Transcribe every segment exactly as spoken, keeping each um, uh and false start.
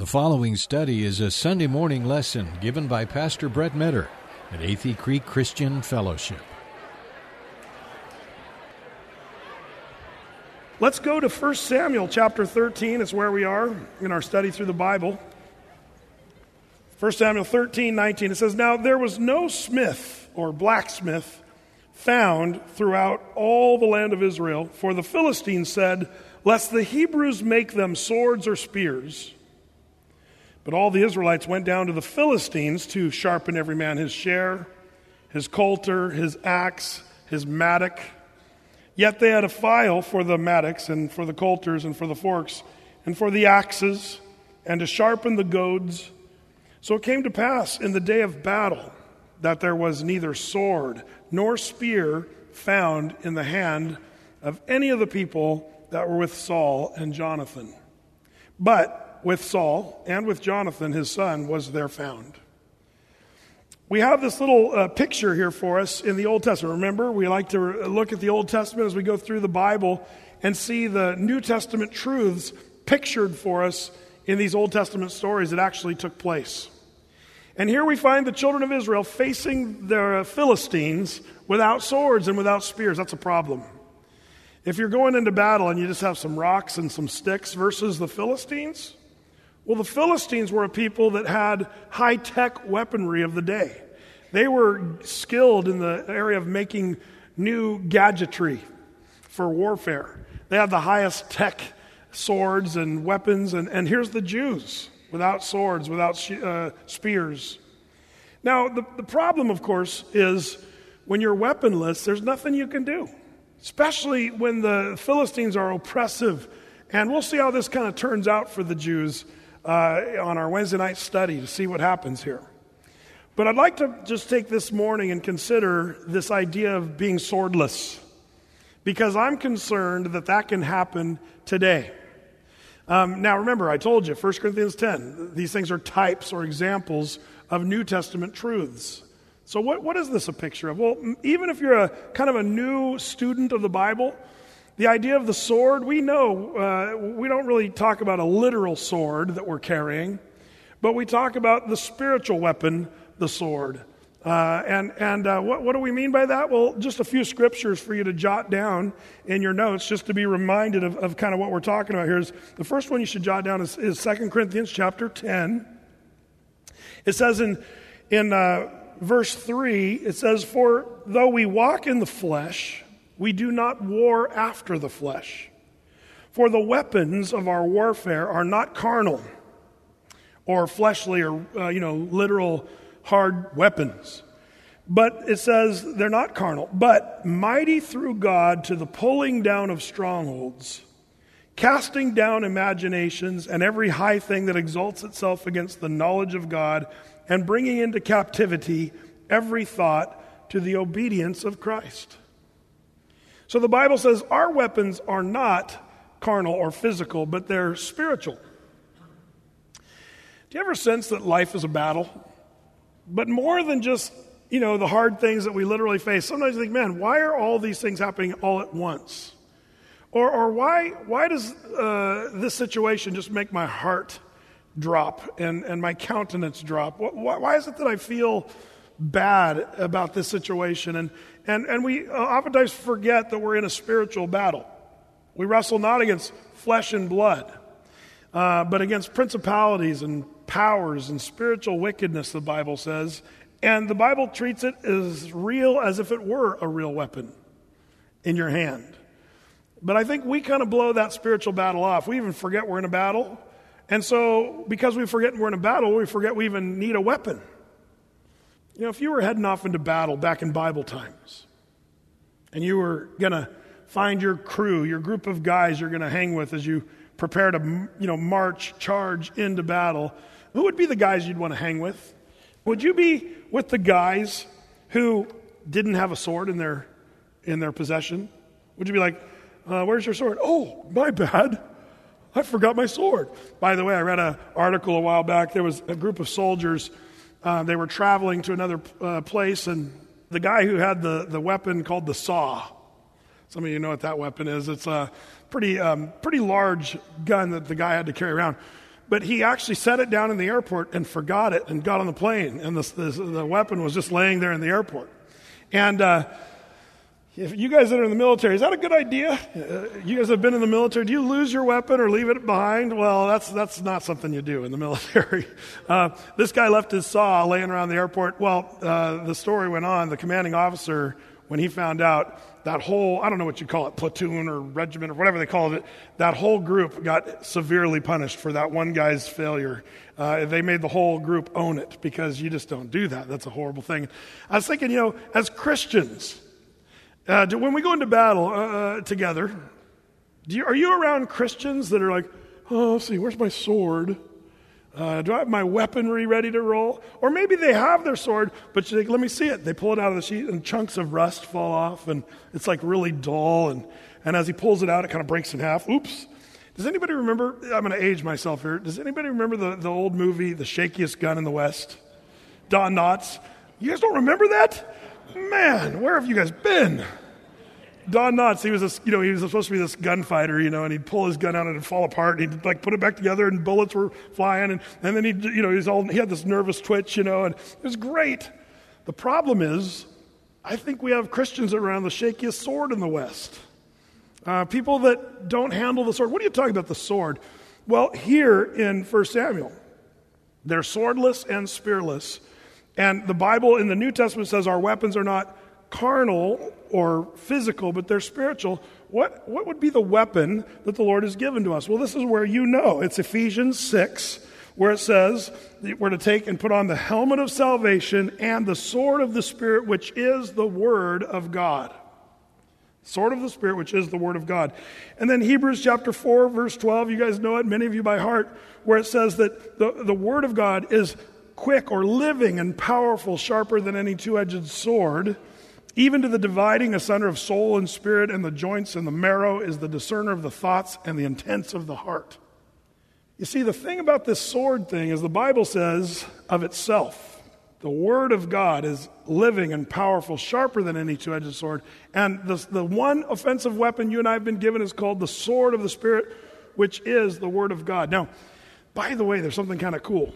The following study is a Sunday morning lesson given by Pastor Brett Metter at Athey Creek Christian Fellowship. Let's go to First Samuel chapter thirteen. It's where we are in our study through the Bible. First Samuel thirteen, nineteen. It says, "Now there was no smith or blacksmith found throughout all the land of Israel, for the Philistines said, 'Lest the Hebrews make them swords or spears.' But all the Israelites went down to the Philistines to sharpen every man his share, his coulter, his axe, his mattock. Yet they had a file for the mattocks and for the coulters and for the forks and for the axes and to sharpen the goads. So it came to pass in the day of battle that there was neither sword nor spear found in the hand of any of the people that were with Saul and Jonathan. But with Saul and with Jonathan, his son, was there found." We have this little uh, picture here for us in the Old Testament. Remember, we like to look at the Old Testament as we go through the Bible and see the New Testament truths pictured for us in these Old Testament stories that actually took place. And here we find the children of Israel facing the Philistines without swords and without spears. That's a problem. If you're going into battle and you just have some rocks and some sticks versus the Philistines, well, the Philistines were a people that had high-tech weaponry of the day. They were skilled in the area of making new gadgetry for warfare. They had the highest tech swords and weapons, and, and here's the Jews without swords, without uh, spears. Now, the, the problem, of course, is when you're weaponless, there's nothing you can do, especially when the Philistines are oppressive. And we'll see how this kind of turns out for the Jews Uh, on our Wednesday night study to see what happens here. But I'd like to just take this morning and consider this idea of being swordless, because I'm concerned that that can happen today. Um, now remember, I told you, First Corinthians ten, these things are types or examples of New Testament truths. So what, what is this a picture of? Well, even if you're a kind of a new student of the Bible, the idea of the sword, we know, uh, we don't really talk about a literal sword that we're carrying, but we talk about the spiritual weapon, the sword. Uh, and and uh, what, what do we mean by that? Well, just a few scriptures for you to jot down in your notes, just to be reminded of, of kind of what we're talking about here. Is the first one you should jot down is, is Second Corinthians chapter ten. It says in, in uh, verse three, it says, "For though we walk in the flesh, we do not war after the flesh. For the weapons of our warfare are not carnal or fleshly or, uh, you know, literal hard weapons. But it says they're not carnal, but mighty through God to the pulling down of strongholds, casting down imaginations and every high thing that exalts itself against the knowledge of God, and bringing into captivity every thought to the obedience of Christ." So the Bible says our weapons are not carnal or physical, but they're spiritual. Do you ever sense that life is a battle? But more than just, you know, the hard things that we literally face. Sometimes you think, man, why are all these things happening all at once? Or, or why why does uh, this situation just make my heart drop and, and my countenance drop? Why, why is it that I feel bad about this situation? And And and we oftentimes forget that we're in a spiritual battle. We wrestle not against flesh and blood, uh, but against principalities and powers and spiritual wickedness, the Bible says. And the Bible treats it as real as if it were a real weapon in your hand. But I think we kind of blow that spiritual battle off. We even forget we're in a battle. And so because we forget we're in a battle, we forget we even need a weapon. You know, if you were heading off into battle back in Bible times, and you were going to find your crew, your group of guys you're going to hang with as you prepare to, you know, march, charge into battle, who would be the guys you'd want to hang with? Would you be with the guys who didn't have a sword in their in their possession? Would you be like, uh, where's your sword? Oh, my bad. I forgot my sword. By the way, I read an article a while back. There was a group of soldiers. Uh, they were traveling to another uh, place, and the guy who had the, the weapon called the saw, some of you know what that weapon is. It's a pretty um, pretty large gun that the guy had to carry around. but he actually set it down in the airport and forgot it and got on the plane, and the, the, the weapon was just laying there in the airport. And uh, if you guys that are in the military, is that a good idea? Uh, you guys have been in the military. Do you lose your weapon or leave it behind? Well, that's that's not something you do in the military. Uh, this guy left his saw laying around the airport. Well, uh, the story went on. The commanding officer, when he found out, that whole, I don't know what you call it, platoon or regiment or whatever they called it, that whole group got severely punished for that one guy's failure. Uh, they made the whole group own it, because you just don't do that. That's a horrible thing. I was thinking, you know, as Christians, uh, do, when we go into battle uh, together, do you, are you around Christians that are like, oh, let's see, where's my sword? Uh, do I have my weaponry ready to roll? Or maybe they have their sword, but you think, let me see it. They pull it out of the sheath, and chunks of rust fall off, and it's like really dull. And, and as he pulls it out, it kind of breaks in half. Oops. Does anybody remember, I'm going to age myself here, does anybody remember the, the old movie, The Shakiest Gun in the West? Don Knotts. You guys don't remember that? Man, where have you guys been? Don Knotts, he was this, you know, he was supposed to be this gunfighter, you know, and he'd pull his gun out and it'd fall apart, and he'd like put it back together, and bullets were flying, and, and then he, you know, he was all, he had this nervous twitch, you know, and it was great. The problem is, I think we have Christians around the shakiest sword in the West. Uh, people that don't handle the sword. What are you talking about, the sword? Well, here in First Samuel, they're swordless and spearless, and the Bible in the New Testament says our weapons are not carnal or physical, but they're spiritual. What what would be the weapon that the Lord has given to us? Well, this is where you know. It's Ephesians six, where it says that we're to take and put on the helmet of salvation and the sword of the Spirit, which is the Word of God. Sword of the Spirit, which is the Word of God. And then Hebrews chapter four, verse twelve, you guys know it, many of you by heart, where it says that the, the Word of God is quick or living and powerful, sharper than any two-edged sword, even to the dividing asunder of soul and spirit and the joints and the marrow, is the discerner of the thoughts and the intents of the heart. You see, the thing about this sword thing is the Bible says of itself, the Word of God is living and powerful, sharper than any two-edged sword. And the, the one offensive weapon you and I have been given is called the sword of the Spirit, which is the Word of God. Now, by the way, there's something kind of cool.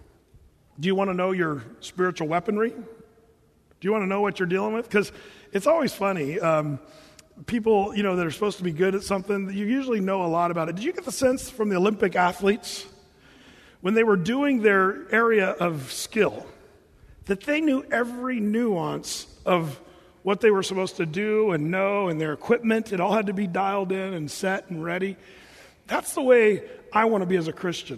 Do you want to know your spiritual weaponry? Do you want to know what you're dealing with? Because it's always funny. Um, people, you know, that are supposed to be good at something, you usually know a lot about it. Did you get the sense from the Olympic athletes, when they were doing their area of skill, that they knew every nuance of what they were supposed to do and know, and their equipment? It all had to be dialed in and set and ready. That's the way I want to be as a Christian.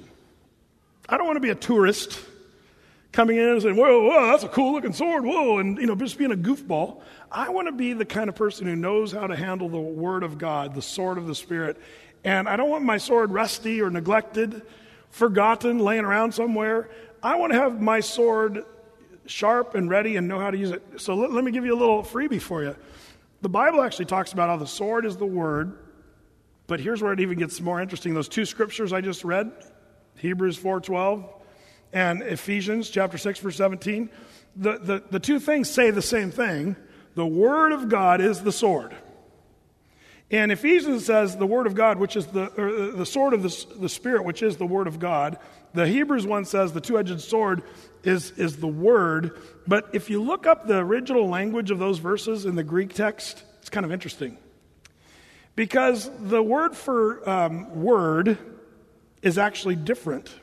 I don't want to be a tourist coming in and saying, whoa, whoa, that's a cool-looking sword, whoa, and, you know, just being a goofball. I want to be the kind of person who knows how to handle the Word of God, the sword of the Spirit. And I don't want my sword rusty or neglected, forgotten, laying around somewhere. I want to have my sword sharp and ready and know how to use it. So let, let me give you a little freebie for you. The Bible actually talks about how the sword is the Word, but here's where it even gets more interesting. Those two scriptures I just read, Hebrews four twelve, and Ephesians chapter six, verse seventeen, the, the, the two things say the same thing. The Word of God is the sword. And Ephesians says the Word of God, which is the, or the sword of the, the Spirit, which is the Word of God. The Hebrews one says the two-edged sword is, is the Word. But if you look up the original language of those verses in the Greek text, it's kind of interesting. Because the word for um, word is actually different.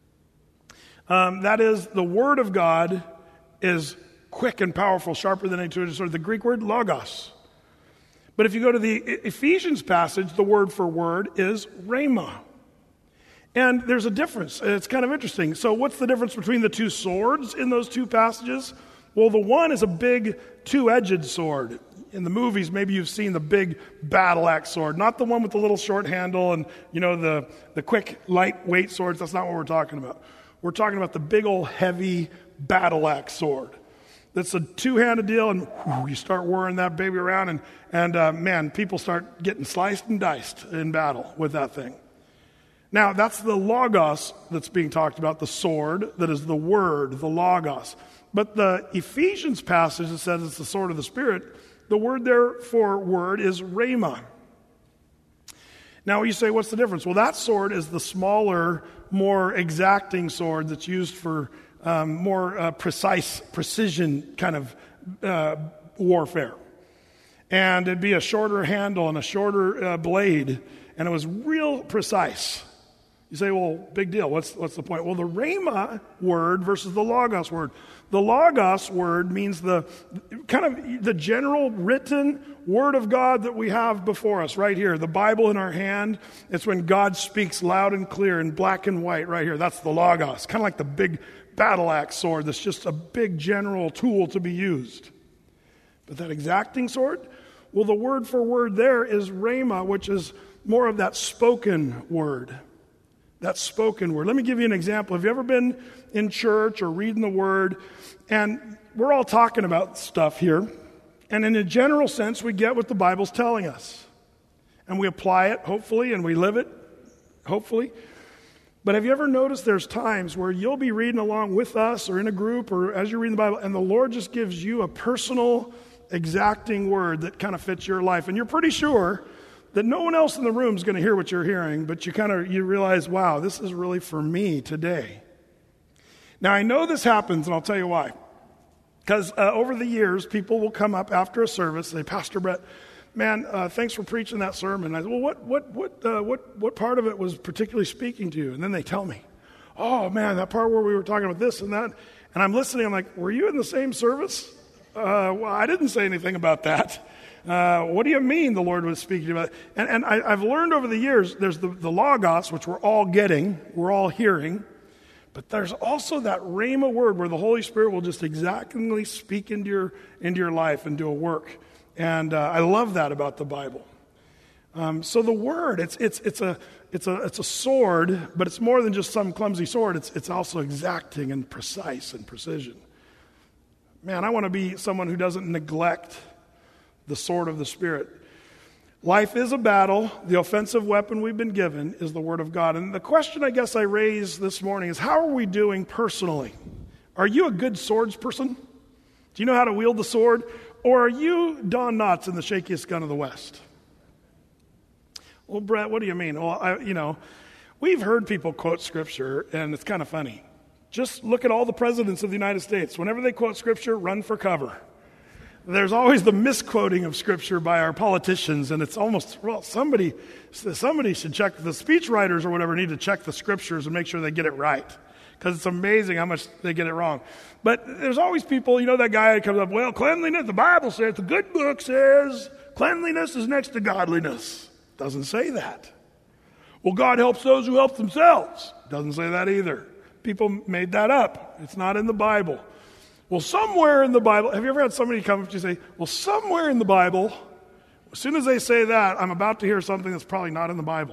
Um, that is, the Word of God is quick and powerful, sharper than any two-edged sword. The Greek word, logos. But if you go to the Ephesians passage, the word for word is rhema. And there's a difference. It's kind of interesting. So what's the difference between the two swords in those two passages? Well, the one is a big two-edged sword. In the movies, maybe you've seen the big battle axe sword, not the one with the little short handle and, you know, the, the quick, lightweight swords. That's not what we're talking about. We're talking about the big old heavy battle axe sword. That's a two-handed deal, and whew, you start whirring that baby around, and, and uh, man, people start getting sliced and diced in battle with that thing. Now, that's the logos that's being talked about, the sword that is the word, the logos. But the Ephesians passage that says it's the sword of the Spirit, the word there for word is rhema. Now you say, what's the difference? Well, that sword is the smaller more exacting sword that's used for um, more uh, precise, precision kind of uh, warfare. And it'd be a shorter handle and a shorter uh, blade, and it was real precise. You say, well, big deal. What's what's the point? Well, the rhema word versus the logos word. The logos word means the kind of the general written word of God that we have before us right here. The Bible in our hand. It's when God speaks loud and clear in black and white right here. That's the logos. Kind of like the big battle axe sword that's just a big general tool to be used. But that exacting sword, well, the word for word there is rhema, which is more of that spoken word. That spoken word. Let me give you an example. Have you ever been in church or reading the Word? And we're all talking about stuff here. And in a general sense, we get what the Bible's telling us. And we apply it, hopefully, and we live it, hopefully. But have you ever noticed there's times where you'll be reading along with us or in a group or as you're reading the Bible, and the Lord just gives you a personal, exacting word that kind of fits your life. And you're pretty sure that no one else in the room is going to hear what you're hearing, but you kind of you realize, wow, this is really for me today. Now, I know this happens, and I'll tell you why. Because uh, over the years, people will come up after a service and say, Pastor Brett, man, uh, thanks for preaching that sermon. I said, well, what what what uh, what what part of it was particularly speaking to you? And then they tell me, oh, man, that part where we were talking about this and that. And I'm listening. I'm like, were you in the same service? Uh, well, I didn't say anything about that. Uh, what do you mean the Lord was speaking about it? And, and I, I've learned over the years, there's the, the logos, which we're all getting, we're all hearing, but there's also that rhema word where the Holy Spirit will just exactly speak into your into your life and do a work. And uh, I love that about the Bible. Um, so the word, it's it's it's a it's a it's a sword, but it's more than just some clumsy sword. It's it's also exacting and precise and precision. Man, I want to be someone who doesn't neglect the sword of the Spirit. Life is a battle. The offensive weapon we've been given is the Word of God. And the question I guess I raised this morning is, how are we doing personally? Are you a good swords person? Do you know how to wield the sword? Or are you Don Knotts in the shakiest gun of the West? Well, Brett, what do you mean? Well, I, you know, we've heard people quote Scripture, and it's kind of funny. Just look at all the presidents of the United States. Whenever they quote Scripture, run for cover. There's always the misquoting of Scripture by our politicians, and it's almost, well, somebody somebody should check, the speechwriters or whatever need to check the Scriptures and make sure they get it right, because it's amazing how much they get it wrong. But there's always people, you know, that guy that comes up, well, cleanliness, the Bible says, the good book says, cleanliness is next to godliness. Doesn't say that. Well, God helps those who help themselves. Doesn't say that either. People made that up. It's not in the Bible. Well, somewhere in the Bible, have you ever had somebody come up to you and say, well, somewhere in the Bible, as soon as they say that, I'm about to hear something that's probably not in the Bible.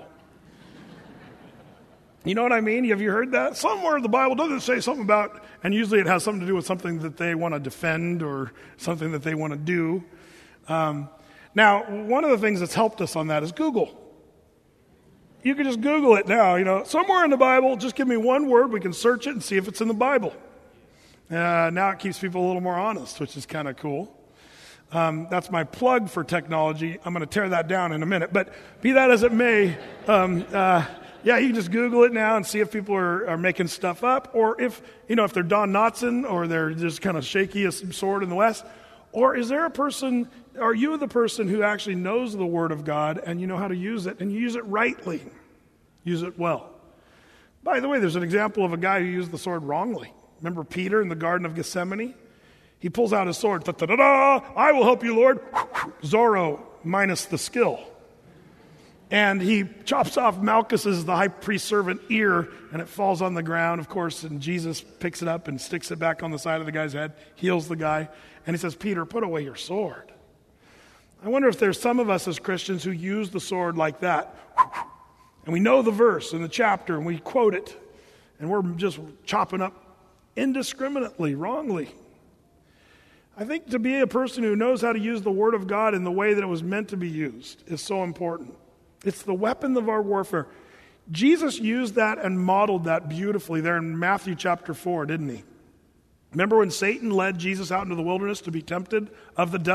You know what I mean? Have you heard that? Somewhere in the Bible doesn't say something about, and usually it has something to do with something that they want to defend or something that they want to do. Um, now, one of the things that's helped us on that is Google. You can just Google it now, you know. Somewhere in the Bible, just give me one word, we can search it and see if it's in the Bible. Uh, now it keeps people a little more honest, which is kind of cool. Um, that's my plug for technology. I'm going to tear that down in a minute. But be that as it may, um, uh, yeah, you can just Google it now and see if people are, are making stuff up, or if, you know, if they're Don Knottson or they're just kind of shaky as some sword in the West. Or is there a person, are you the person who actually knows the Word of God and you know how to use it and you use it rightly, use it well? By the way, there's an example of a guy who used the sword wrongly. Remember Peter in the Garden of Gethsemane? He pulls out his sword. Da-da-da-da, I will help you, Lord. Zorro minus the skill. And he chops off Malchus's, the high priest servant, ear, and it falls on the ground, of course, and Jesus picks it up and sticks it back on the side of the guy's head, heals the guy, and he says, Peter, put away your sword. I wonder if there's some of us as Christians who use the sword like that. And we know the verse and the chapter, and we quote it, and we're just chopping up indiscriminately, wrongly. I think to be a person who knows how to use the Word of God in the way that it was meant to be used is so important. It's the weapon of our warfare. Jesus used that and modeled that beautifully there in Matthew chapter four, didn't he? Remember when Satan led Jesus out into the wilderness to be tempted of the devil?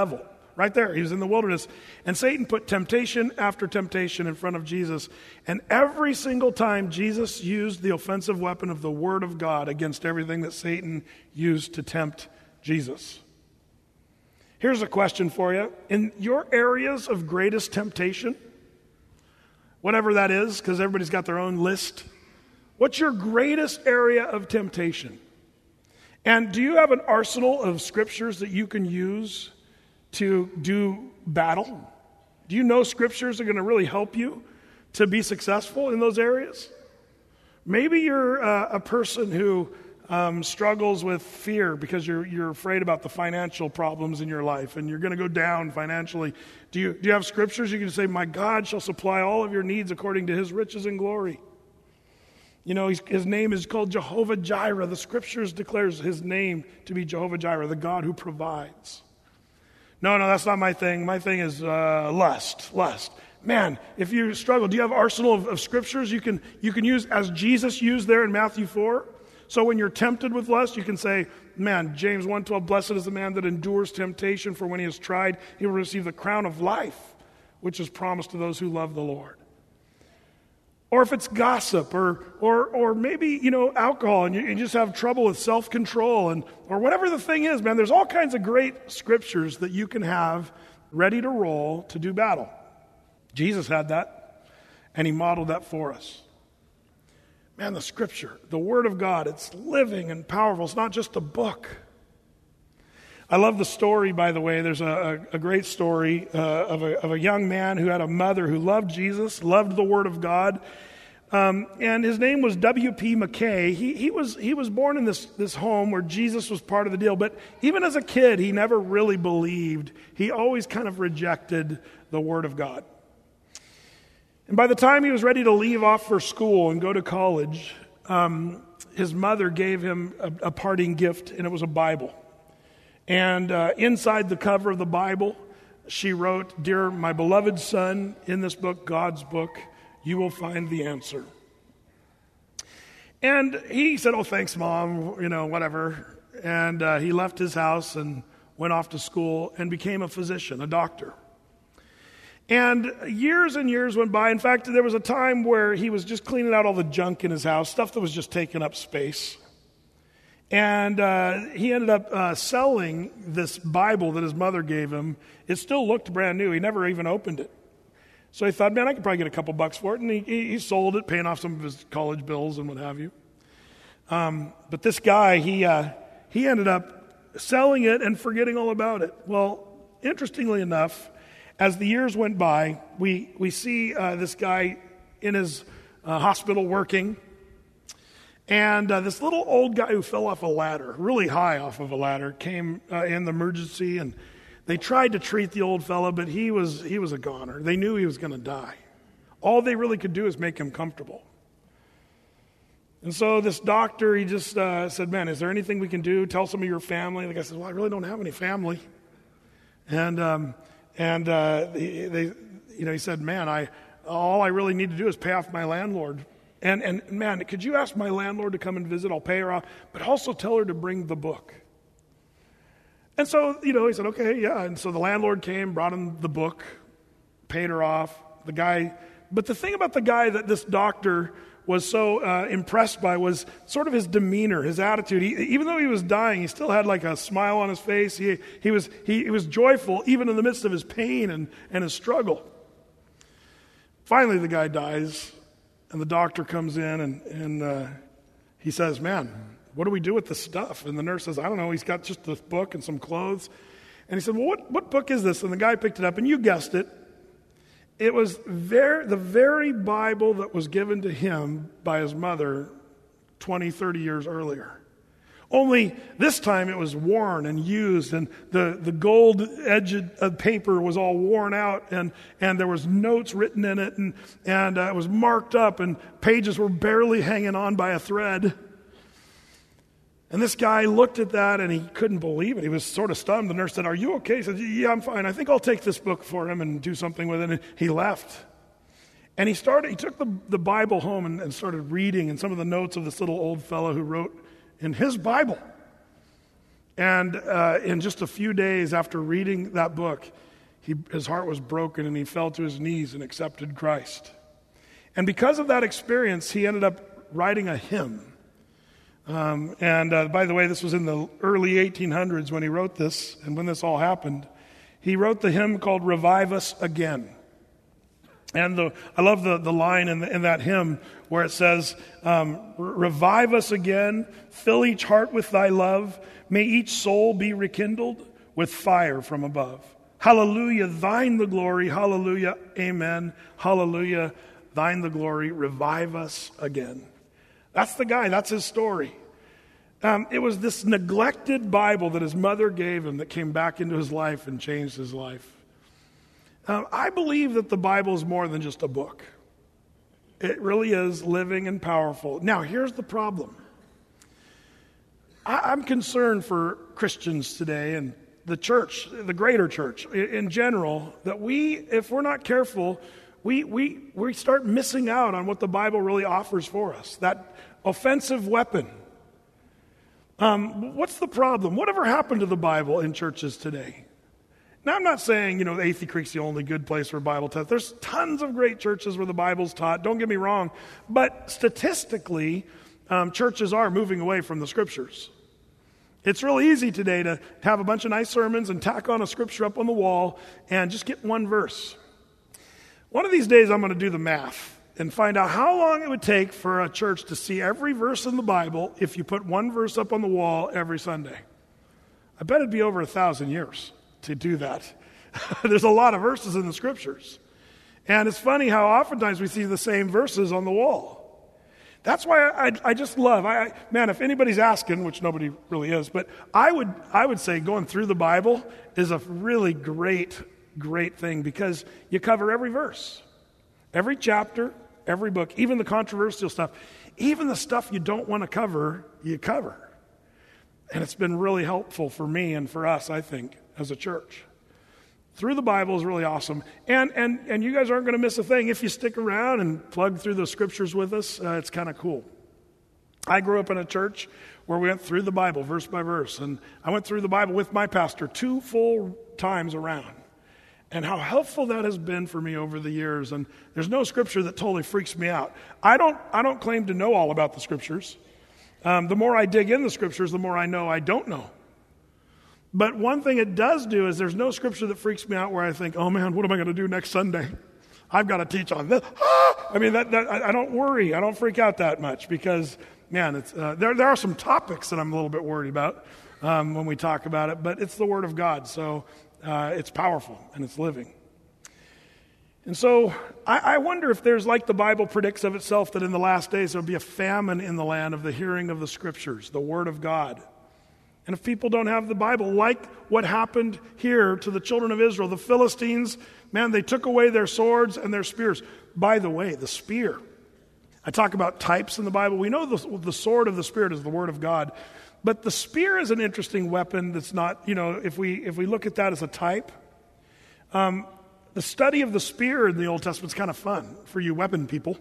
Right there. He was in the wilderness. And Satan put temptation after temptation in front of Jesus. And every single time, Jesus used the offensive weapon of the Word of God against everything that Satan used to tempt Jesus. Here's a question for you. In your areas of greatest temptation, whatever that is, because everybody's got their own list, what's your greatest area of temptation? And do you have an arsenal of scriptures that you can use to do battle? Do you know scriptures are going to really help you to be successful in those areas? Maybe you're uh, a person who um, struggles with fear because you're you're afraid about the financial problems in your life and you're going to go down financially. Do you do you have scriptures you can say, "My God shall supply all of your needs according to His riches and glory"? You know, he's, his name is called Jehovah Jireh. The scriptures declares His name to be Jehovah Jireh, the God who provides. No, no, that's not my thing. My thing is uh, lust, lust. Man, if you struggle, do you have arsenal of, of scriptures you can you can use as Jesus used there in Matthew four? So when you're tempted with lust, you can say, man, James one twelve, blessed is the man that endures temptation, for when he is tried, he will receive the crown of life, which is promised to those who love the Lord. Or if it's gossip, or or or maybe, you know, alcohol, and you, you just have trouble with self-control, and or whatever the thing is, man, there's all kinds of great scriptures that you can have ready to roll to do battle. Jesus had that, and He modeled that for us. Man, the scripture, the Word of God, it's living and powerful. It's not just a book. I love the story, by the way. There's a, a, a great story uh, of, a, of a young man who had a mother who loved Jesus, loved the Word of God. Um, and his name was W P McKay. He, he was he was born in this, this home where Jesus was part of the deal. But even as a kid, he never really believed. He always kind of rejected the Word of God. And by the time he was ready to leave off for school and go to college, um, his mother gave him a, a parting gift, and it was a Bible. And uh, inside the cover of the Bible, she wrote, "Dear my beloved son, in this book, God's book, you will find the answer." And he said, "Oh, thanks, Mom," you know, whatever. And uh, he left his house and went off to school and became a physician, a doctor. And years and years went by. In fact, there was a time where he was just cleaning out all the junk in his house, stuff that was just taking up space. And uh, he ended up uh, selling this Bible that his mother gave him. It still looked brand new. He never even opened it. So he thought, man, I could probably get a couple bucks for it. And he, he sold it, paying off some of his college bills and what have you. Um, but this guy, he uh, he ended up selling it and forgetting all about it. Well, interestingly enough, as the years went by, we, we see uh, this guy in his uh, hospital working. And uh, this little old guy who fell off a ladder, really high off of a ladder, came uh, in the emergency, and they tried to treat the old fellow, but he was he was a goner. They knew he was going to die. All they really could do is make him comfortable. And so this doctor, he just uh, said, man, is there anything we can do? Tell some of your family. The guy said, well, I really don't have any family. And um, and uh, they, they, you know, he said, man, I all I really need to do is pay off my landlord. And, and man, could you ask my landlord to come and visit? I'll pay her off, but also tell her to bring the book. And so, you know, he said, okay, yeah. And so the landlord came, brought him the book, paid her off. The guy, but the thing about the guy that this doctor was so uh, impressed by was sort of his demeanor, his attitude. He, even though he was dying, he still had like a smile on his face. He, he, was, he, he was joyful even in the midst of his pain and, and his struggle. Finally, the guy dies. And the doctor comes in and, and uh, he says, man, what do we do with this stuff? And the nurse says, I don't know. He's got just this book and some clothes. And he said, well, what, what book is this? And the guy picked it up, and you guessed it. It was very, the very Bible that was given to him by his mother twenty, thirty years earlier. Only this time it was worn and used, and the, the gold-edged paper was all worn out, and, and there was notes written in it, and, and uh, it was marked up, and pages were barely hanging on by a thread. And this guy looked at that, and he couldn't believe it. He was sort of stunned. The nurse said, are you okay? He said, yeah, I'm fine. I think I'll take this book for him and do something with it. And he left. And he started. He took the, the Bible home and, and started reading, and some of the notes of this little old fellow who wrote in his Bible. And uh, in just a few days after reading that book, he, his heart was broken and he fell to his knees and accepted Christ. And because of that experience, he ended up writing a hymn. Um, and uh, by the way, this was in the early eighteen hundreds when he wrote this, and when this all happened. He wrote the hymn called Revive Us Again. And the, I love the, the line in, the, in that hymn where it says, um, revive us again, fill each heart with thy love, may each soul be rekindled with fire from above. Hallelujah, thine the glory, hallelujah, amen, hallelujah, thine the glory, revive us again. That's the guy, that's his story. Um, it was this neglected Bible that his mother gave him that came back into his life and changed his life. Um, I believe that the Bible is more than just a book. It really is living and powerful. Now, here's the problem. I, I'm concerned for Christians today and the church, the greater church in, in general, that we, if we're not careful, we, we, we start missing out on what the Bible really offers for us, that offensive weapon. Um, what's the problem? Whatever happened to the Bible in churches today? Now, I'm not saying, you know, Athey Creek's the only good place for Bible test. There's tons of great churches where the Bible's taught. Don't get me wrong. But statistically, um, churches are moving away from the Scriptures. It's real easy today to have a bunch of nice sermons and tack on a scripture up on the wall and just get one verse. One of these days, I'm going to do the math and find out how long it would take for a church to see every verse in the Bible if you put one verse up on the wall every Sunday. I bet it'd be over a thousand years to do that. There's a lot of verses in the Scriptures. And it's funny how oftentimes we see the same verses on the wall. That's why I, I, I just love, I, I, man, if anybody's asking, which nobody really is, but I would, I would say going through the Bible is a really great, great thing because you cover every verse, every chapter, every book, even the controversial stuff, even the stuff you don't want to cover, you cover. And it's been really helpful for me and for us, I think, as a church. Through the Bible is really awesome. And and and you guys aren't going to miss a thing. If you stick around and plug through the Scriptures with us, uh, it's kind of cool. I grew up in a church where we went through the Bible verse by verse. And I went through the Bible with my pastor two full times around. And how helpful that has been for me over the years. And there's no Scripture that totally freaks me out. I don't I don't claim to know all about the Scriptures. Um, the more I dig in the Scriptures, the more I know I don't know. But one thing it does do is there's no Scripture that freaks me out where I think, oh man, what am I going to do next Sunday? I've got to teach on this. Ah! I mean, that, that, I, I don't worry. I don't freak out that much because, man, it's, uh, there, there are some topics that I'm a little bit worried about um, when we talk about it, but it's the Word of God, so uh, it's powerful and it's living. And so I, I wonder if there's, like the Bible predicts of itself, that in the last days there will be a famine in the land of the hearing of the Scriptures, the Word of God. And if people don't have the Bible, like what happened here to the children of Israel, the Philistines, man, they took away their swords and their spears. By the way, the spear. I talk about types in the Bible. We know the, the sword of the Spirit is the Word of God. But the spear is an interesting weapon that's not, you know, if we if we look at that as a type, um, the study of the spear in the Old Testament is kind of fun for you weapon people.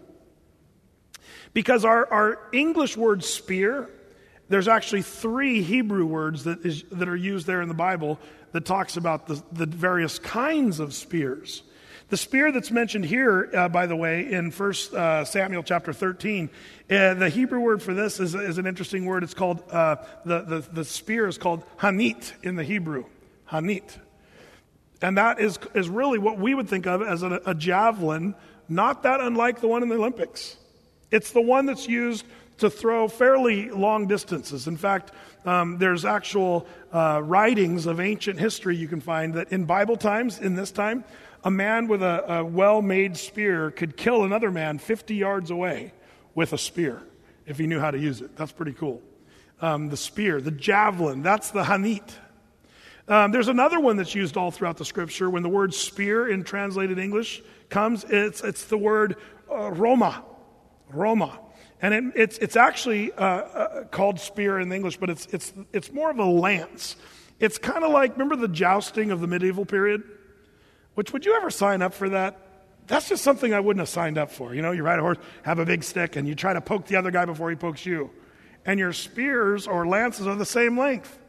Because our, our English word spear, there's actually three Hebrew words that is that are used there in the Bible that talks about the, the various kinds of spears. The spear that's mentioned here, uh, by the way, in First uh, Samuel chapter thirteen, uh, the Hebrew word for this is, is an interesting word. It's called, uh, the, the, the spear is called hanit in the Hebrew. Hanit. And that is, is really what we would think of as a, a javelin, not that unlike the one in the Olympics. It's the one that's used to throw fairly long distances. In fact, um, there's actual uh, writings of ancient history you can find that in Bible times, in this time, a man with a, a well-made spear could kill another man fifty yards away with a spear if he knew how to use it. That's pretty cool. Um, the spear, the javelin, that's the hanit. Um, there's another one that's used all throughout the Scripture. When the word spear in translated English comes, it's it's the word uh, roma, roma. And it, it's it's actually uh, uh, called spear in English, but it's it's it's more of a lance. It's kind of like, remember the jousting of the medieval period? Which, would you ever sign up for that? That's just something I wouldn't have signed up for. You know, you ride a horse, have a big stick, and you try to poke the other guy before he pokes you. And your spears or lances are the same length.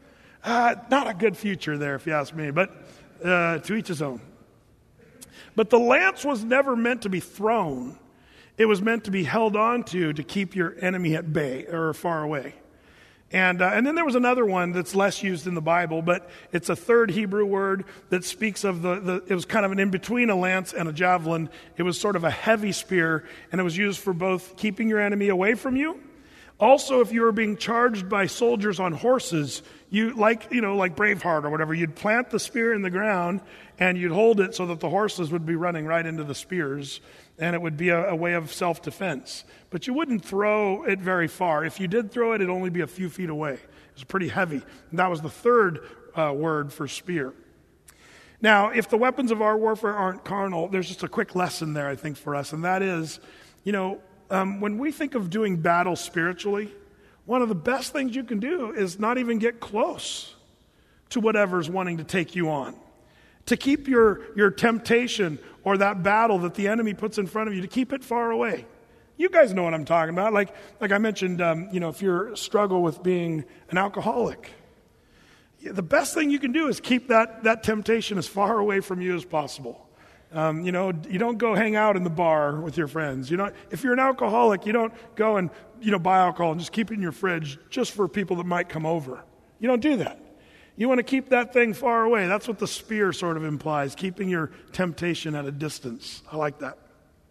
Uh, not a good future there, if you ask me, but uh, to each his own. But the lance was never meant to be thrown. It was meant to be held on to to keep your enemy at bay or far away. And uh, and then there was another one that's less used in the Bible, but it's a third Hebrew word that speaks of the, the it was kind of an in-between a lance and a javelin. It was sort of a heavy spear, and it was used for both keeping your enemy away from you. Also, if you were being charged by soldiers on horses, you like you know like Braveheart or whatever, you'd plant the spear in the ground and you'd hold it so that the horses would be running right into the spears, and it would be a, a way of self-defense. But you wouldn't throw it very far. If you did throw it, it'd only be a few feet away. It was pretty heavy. And that was the third uh, word for spear. Now, if the weapons of our warfare aren't carnal, there's just a quick lesson there, I think, for us, and that is, you know, um, when we think of doing battle spiritually, one of the best things you can do is not even get close to whatever's wanting to take you on. To keep your, your temptation or that battle that the enemy puts in front of you, to keep it far away. You guys know what I'm talking about. Like, like I mentioned, um, you know, if you struggle with being an alcoholic, the best thing you can do is keep that, that temptation as far away from you as possible. Um, you know, you don't go hang out in the bar with your friends. You know, if you're an alcoholic, you don't go and, you know, buy alcohol and just keep it in your fridge just for people that might come over. You don't do that. You want to keep that thing far away. That's what the spear sort of implies, keeping your temptation at a distance. I like that.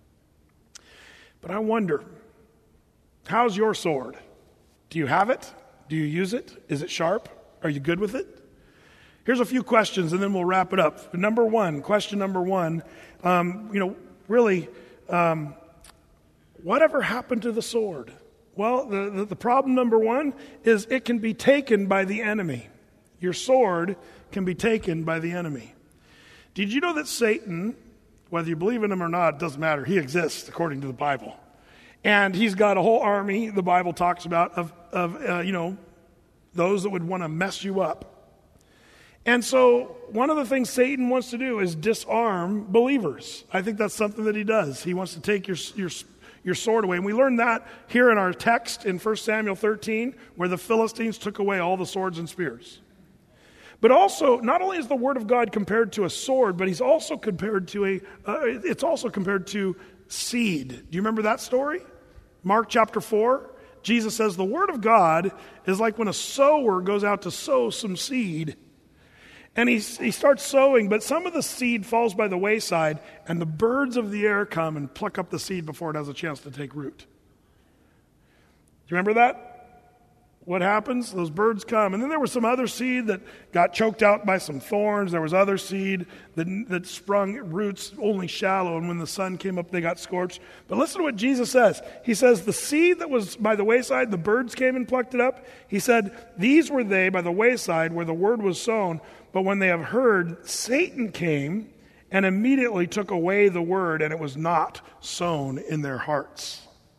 But I wonder, how's your sword? Do you have it? Do you use it? Is it sharp? Are you good with it? Here's a few questions, and then we'll wrap it up. Number one, question number one, um, you know, really, um, whatever happened to the sword? Well, the, the, the problem number one is it can be taken by the enemy. Your sword can be taken by the enemy. Did you know that Satan, whether you believe in him or not, it doesn't matter. He exists according to the Bible. And he's got a whole army, the Bible talks about, of, of uh, you know, those that would want to mess you up. And so one of the things Satan wants to do is disarm believers. I think that's something that he does. He wants to take your your your sword away. And we learned that here in our text in First Samuel thirteen, where the Philistines took away all the swords and spears. But also, not only is the word of God compared to a sword, but he's also compared to a, uh, it's also compared to seed. Do you remember that story? Mark chapter four, Jesus says the word of God is like when a sower goes out to sow some seed. And he, he starts sowing, but some of the seed falls by the wayside, and the birds of the air come and pluck up the seed before it has a chance to take root. Do you remember that? What happens? Those birds come. And then there was some other seed that got choked out by some thorns. There was other seed that, that sprung roots only shallow, and when the sun came up, they got scorched. But listen to what Jesus says. He says, the seed that was by the wayside, the birds came and plucked it up. He said, these were they by the wayside where the word was sown. But when they have heard, Satan came and immediately took away the word, and it was not sown in their hearts.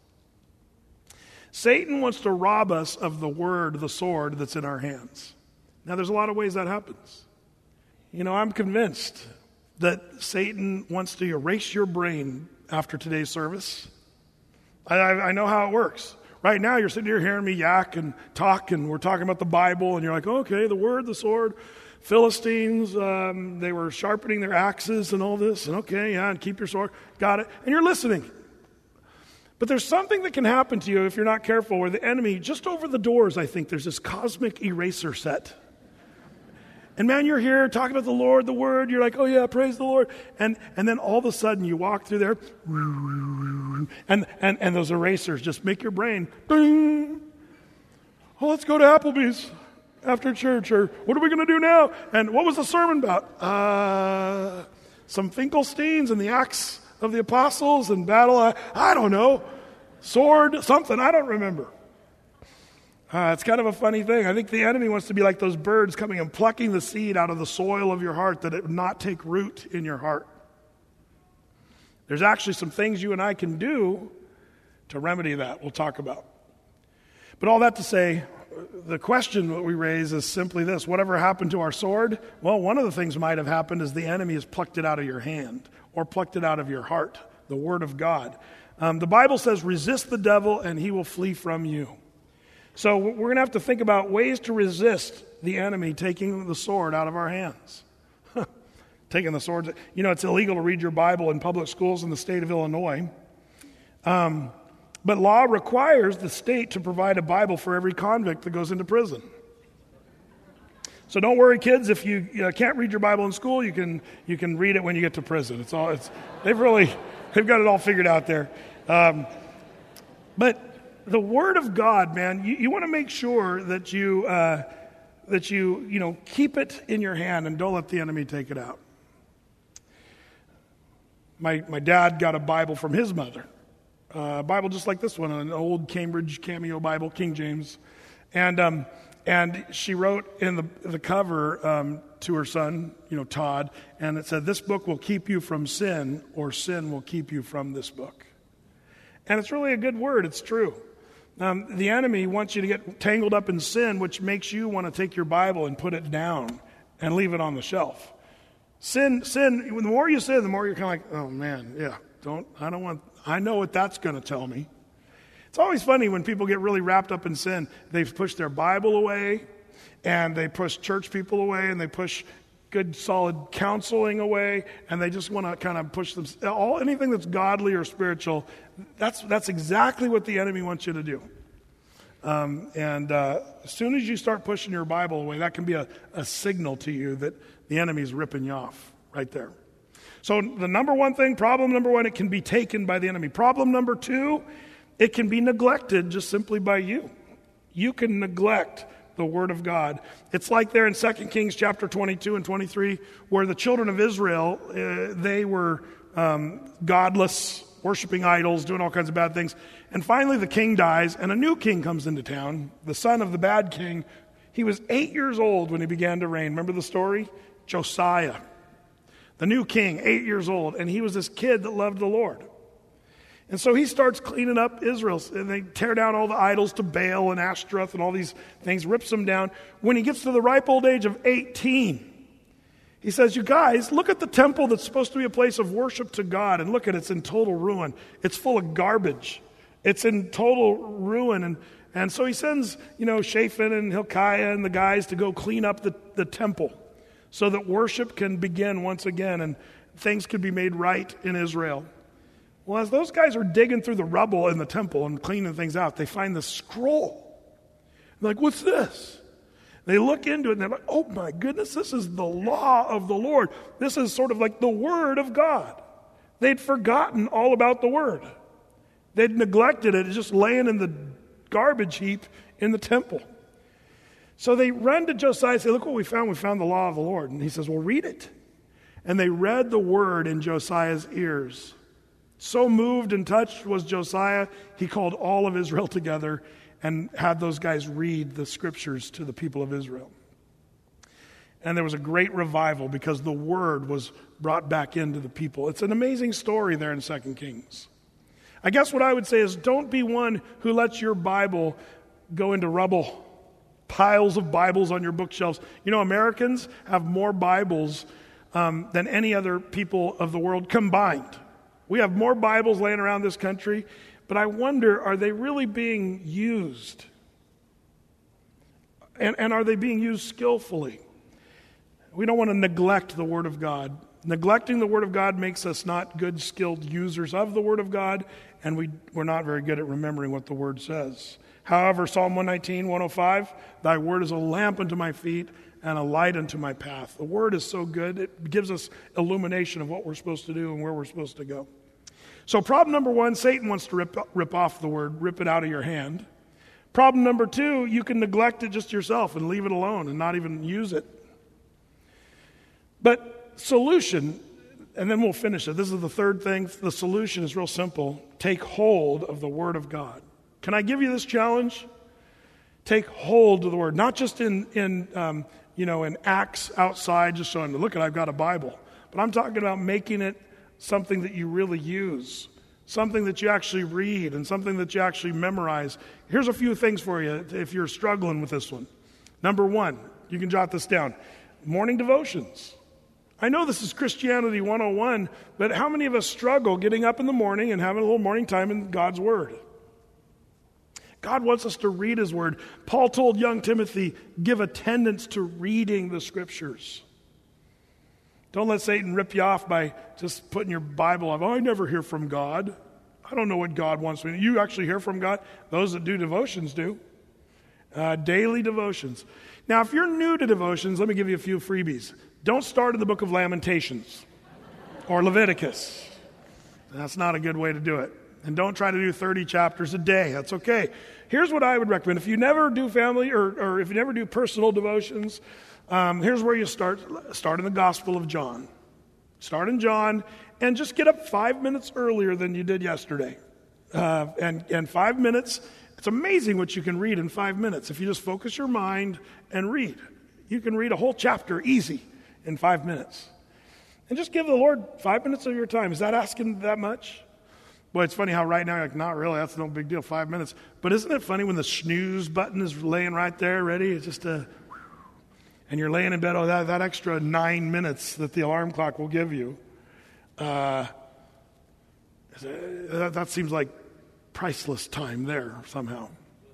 Satan wants to rob us of the word, the sword that's in our hands. Now, there's a lot of ways that happens. You know, I'm convinced that Satan wants to erase your brain after today's service. I, I, I know how it works. Right now, you're sitting here hearing me yak and talk, and we're talking about the Bible, and you're like, okay, the word, the sword, Philistines, um, they were sharpening their axes and all this, and okay, yeah, and keep your sword, got it, and you're listening. But there's something that can happen to you if you're not careful, where the enemy, just over the doors, I think, there's this cosmic eraser set. And man, you're here talking about the Lord, the Word, you're like, oh yeah, praise the Lord. And and then all of a sudden you walk through there, and, and, and those erasers just make your brain, ding. Oh, let's go to Applebee's after church, or what are we going to do now? And what was the sermon about? Uh, some Finkelsteins and the Acts of the Apostles and battle, I, I don't know, sword, something, I don't remember. Uh, it's kind of a funny thing. I think the enemy wants to be like those birds coming and plucking the seed out of the soil of your heart, that it would not take root in your heart. There's actually some things you and I can do to remedy that we'll talk about. But all that to say, the question that we raise is simply this: whatever happened to our sword? Well, one of the things might have happened is the enemy has plucked it out of your hand, or plucked it out of your heart, the Word of God. Um, the Bible says, resist the devil and he will flee from you. So we're going to have to think about ways to resist the enemy taking the sword out of our hands. Taking the sword. You know, it's illegal to read your Bible in public schools in the state of Illinois. Um, but law requires the state to provide a Bible for every convict that goes into prison. So don't worry, kids. If you, you know, can't read your Bible in school, you can you can read it when you get to prison. It's all. It's they've really they've got it all figured out there. Um, but the Word of God, man, you, you want to make sure that you uh, that you you know keep it in your hand and don't let the enemy take it out. My my dad got a Bible from his mother, uh, a Bible just like this one, an old Cambridge Cameo Bible, King James, and. Um, And she wrote in the the cover um, to her son, you know, Todd, and it said, "This book will keep you from sin, or sin will keep you from this book." And it's really a good word. It's true. Um, the enemy wants you to get tangled up in sin, which makes you want to take your Bible and put it down and leave it on the shelf. Sin, sin. The more you sin, the more you're kind of like, "Oh man, yeah, don't. I don't want. I know what that's going to tell me." It's always funny when people get really wrapped up in sin. They push their Bible away, and they push church people away, and they push good, solid counseling away, and they just want to kind of push them. All anything that's godly or spiritual, that's that's exactly what the enemy wants you to do. Um, and uh, as soon as you start pushing your Bible away, that can be a, a signal to you that the enemy's ripping you off right there. So the number one thing, problem number one, it can be taken by the enemy. Problem number two, it can be neglected just simply by you. You can neglect the Word of God. It's like there in Second Kings chapter twenty-two and twenty-three, where the children of Israel, uh, they were um, godless, worshiping idols, doing all kinds of bad things. And finally the king dies, and a new king comes into town, the son of the bad king. He was eight years old when he began to reign. Remember the story? Josiah. The new king, eight years old, and he was this kid that loved the Lord. And so he starts cleaning up Israel, and they tear down all the idols to Baal and Ashtaroth and all these things, rips them down. When he gets to the ripe old age of eighteen, he says, "You guys, look at the temple that's supposed to be a place of worship to God, and look at it, it's in total ruin. It's full of garbage. It's in total ruin." And, and so he sends, you know, Shaphan and Hilkiah and the guys to go clean up the, the temple so that worship can begin once again and things can be made right in Israel. Well, as those guys are digging through the rubble in the temple and cleaning things out, they find the scroll. They're like, "What's this?" They look into it and they're like, "Oh my goodness, this is the law of the Lord. This is sort of like the Word of God." They'd forgotten all about the Word. They'd neglected it, just laying in the garbage heap in the temple. So they run to Josiah and say, "Look what we found. We found the law of the Lord." And he says, "Well, read it." And they read the Word in Josiah's ears. So moved and touched was Josiah, he called all of Israel together and had those guys read the scriptures to the people of Israel. And there was a great revival because the word was brought back into the people. It's an amazing story there in Second Kings. I guess what I would say is, don't be one who lets your Bible go into rubble, piles of Bibles on your bookshelves. You know, Americans have more Bibles um, than any other people of the world combined. We have more Bibles laying around this country, but I wonder, are they really being used? And, and are they being used skillfully? We don't want to neglect the Word of God. Neglecting the Word of God makes us not good, skilled users of the Word of God, and we, we're not very good at remembering what the Word says. However, Psalm one nineteen, one oh five, "Thy Word is a lamp unto my feet and a light unto my path." The Word is so good, it gives us illumination of what we're supposed to do and where we're supposed to go. So problem number one, Satan wants to rip, rip off the Word, rip it out of your hand. Problem number two, you can neglect it just yourself and leave it alone and not even use it. But solution, and then we'll finish it. This is the third thing. The solution is real simple. Take hold of the Word of God. Can I give you this challenge? Take hold of the Word, not just in, in um, you know, in acts outside, just showing, "Look, I've got a Bible." But I'm talking about making it something that you really use, something that you actually read, and something that you actually memorize. Here's a few things for you if you're struggling with this one. Number one, you can jot this down. Morning devotions. I know this is Christianity one oh one, but how many of us struggle getting up in the morning and having a little morning time in God's Word? God wants us to read his word. Paul told young Timothy, give attendance to reading the scriptures. Don't let Satan rip you off by just putting your Bible up. Oh, I never hear from God. I don't know what God wants me to. You actually hear from God? Those that do devotions do. Uh, daily devotions. Now, if you're new to devotions, let me give you a few freebies. Don't start in the book of Lamentations or Leviticus. That's not a good way to do it. And don't try to do thirty chapters a day. That's okay. Here's what I would recommend. If you never do family or, or if you never do personal devotions, um, here's where you start. Start in the Gospel of John. Start in John and just get up five minutes earlier than you did yesterday. Uh, and, and five minutes, it's amazing what you can read in five minutes. If you just focus your mind and read, you can read a whole chapter easy in five minutes. And just give the Lord five minutes of your time. Is that asking that much? Well, it's funny how right now you're like, not really, that's no big deal, five minutes. But isn't it funny when the snooze button is laying right there ready? It's just a, and you're laying in bed, oh, that, that extra nine minutes that the alarm clock will give you, uh, that, that seems like priceless time there somehow.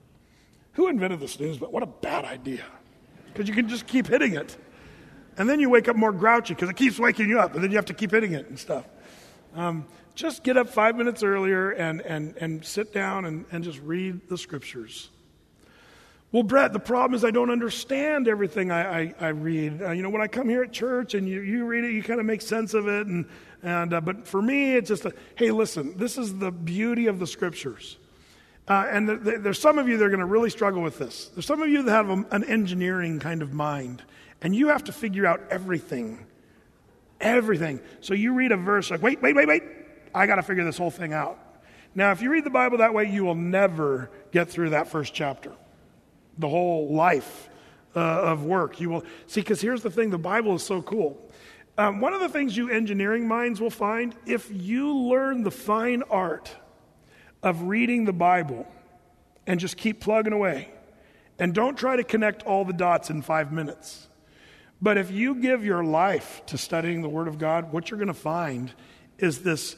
Who invented the snooze button? What a bad idea. Because you can just keep hitting it. And then you wake up more grouchy because it keeps waking you up, and then you have to keep hitting it and stuff. Um, just get up five minutes earlier and and and sit down and, and just read the scriptures. Well, Brett, the problem is I don't understand everything I, I, I read. Uh, you know, when I come here at church and you, you read it, you kind of make sense of it. And and uh, but for me, it's just, a, hey, listen, this is the beauty of the scriptures. Uh, and th- th- there's some of you that are going to really struggle with this. There's some of you that have a, an engineering kind of mind. And you have to figure out everything. Everything. So you read a verse like, wait, wait, wait, wait. I got to figure this whole thing out. Now, if you read the Bible that way, you will never get through that first chapter. The whole life uh, of work. You will see, because here's the thing. The Bible is so cool. Um, one of the things you engineering minds will find, if you learn the fine art of reading the Bible and just keep plugging away and don't try to connect all the dots in five minutes. But if you give your life to studying the Word of God, what you're going to find is this